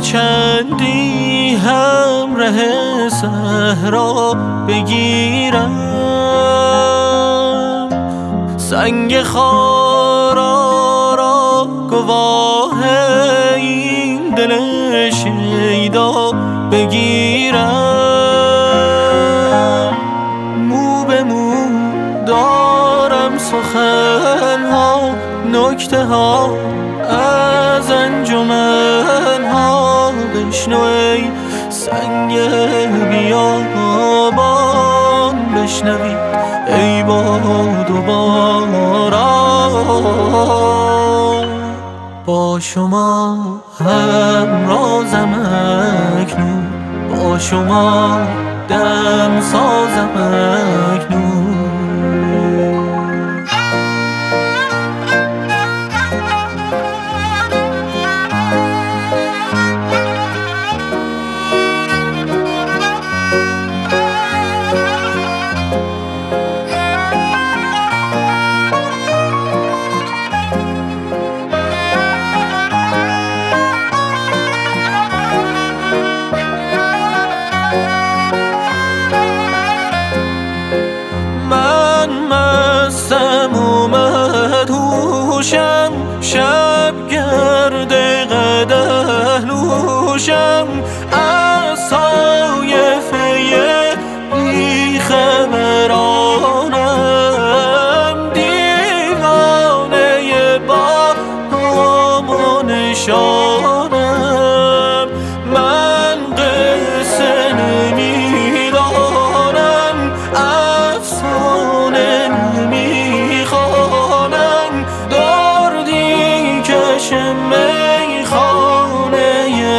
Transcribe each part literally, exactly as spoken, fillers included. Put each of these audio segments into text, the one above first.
چندی همراه صحرا بگیرم، سنگ خارا را گواه این دل شیدا بگیرم. مو به مو دارم سخنها، نکته ها از انجمن ها بشنو ای سنگ بیابان، بشنوید ای باد و باران. با شما همرازم اکنون، با شما دم سازم اکنون. مدهوشم شب گرد قدح نوشم، از طایفه بیخبرانم، دیوانه با نام و نشانم. من قصه نمیدانم، افسانه نمیخوانم، دردی کشم میخانه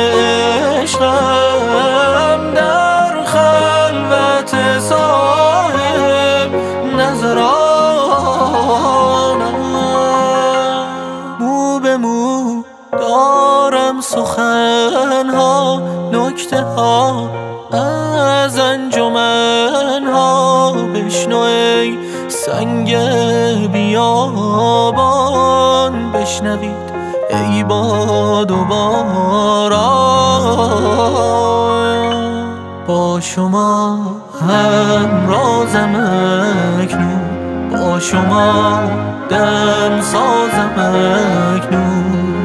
عشقم، در خلوت صاحب نظرانم. مو به مو دارم سخنها، نکته ها از انجمن ها بشنو ای سنگ بیابان، بشنوید ای باد و باران. با شما همرازم اکنون، با شما دم سازم اکنون.